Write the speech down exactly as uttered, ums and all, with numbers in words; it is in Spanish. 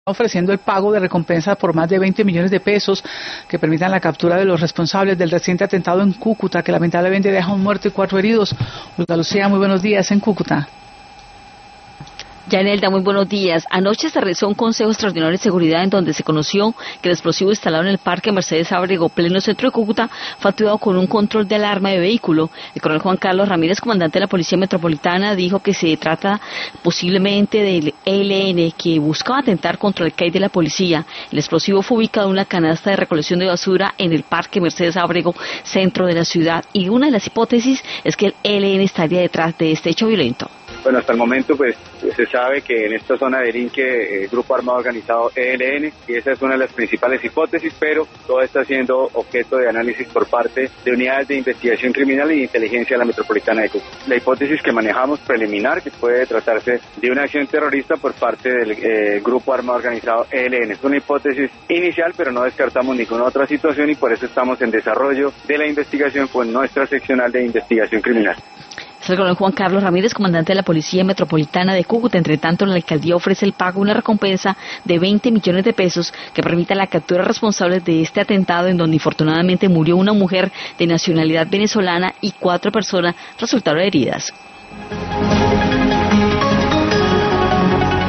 ofreciendo el pago de recompensa por más de veinte millones de pesos que permitan la captura de los responsables del reciente atentado en Cúcuta, que lamentablemente deja un muerto y cuatro heridos. Olga Lucía, muy buenos días en Cúcuta. Yanelda, muy buenos días. Anoche se realizó un consejo extraordinario de seguridad en donde se conoció que el explosivo instalado en el Parque Mercedes Ábrego, pleno centro de Cúcuta, fue activado con un control de alarma de vehículo. El coronel Juan Carlos Ramírez, comandante de la Policía Metropolitana, dijo que se trata posiblemente del E L N, que buscaba atentar contra el C A I de la policía. El explosivo fue ubicado en una canasta de recolección de basura en el Parque Mercedes Ábrego, centro de la ciudad, y una de las hipótesis es que el E L N estaría detrás de este hecho violento. Bueno, hasta el momento pues se sabe que en esta zona delinque el Grupo Armado Organizado E L N y esa es una de las principales hipótesis, pero todo está siendo objeto de análisis por parte de unidades de investigación criminal y de inteligencia de la Metropolitana de Cúcuta. La hipótesis que manejamos preliminar, que puede tratarse de una acción terrorista por parte del eh, Grupo Armado Organizado E L N. Es una hipótesis inicial, pero no descartamos ninguna otra situación y por eso estamos en desarrollo de la investigación con nuestra seccional de investigación criminal. Es el coronel Juan Carlos Ramírez, comandante de la Policía Metropolitana de Cúcuta. Entre tanto, la alcaldía ofrece el pago de una recompensa de veinte millones de pesos que permita la captura de responsables de este atentado en donde infortunadamente murió una mujer de nacionalidad venezolana y cuatro personas resultaron heridas.